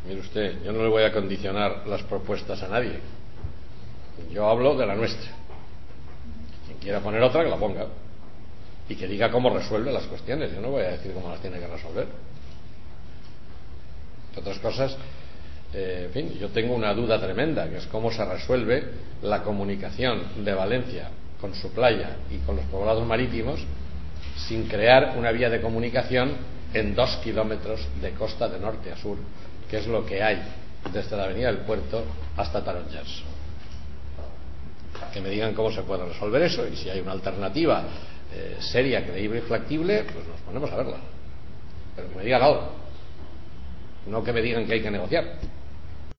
Mire usted, yo no le voy a condicionar las propuestas a nadie. Yo hablo de la nuestra. Quien quiera poner otra, que la ponga. Y que diga cómo resuelve las cuestiones. Yo no voy a decir cómo las tiene que resolver. Otras cosas, en fin, yo tengo una duda tremenda, que es cómo se resuelve la comunicación de Valencia con su playa y con los poblados marítimos sin crear una vía de comunicación en 2 kilómetros de costa de norte a sur, que es lo que hay desde la avenida del Puerto hasta Tarongers. Que me digan cómo se puede resolver eso, y si hay una alternativa seria, creíble y factible, pues nos ponemos a verla. Pero que me digan algo, no que me digan que hay que negociar.